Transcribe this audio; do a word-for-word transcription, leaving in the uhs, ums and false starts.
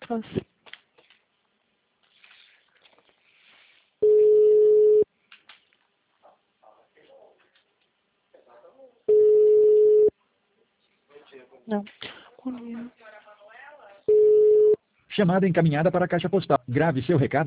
letras. Não. Chamada encaminhada para a caixa postal. Grave seu recado.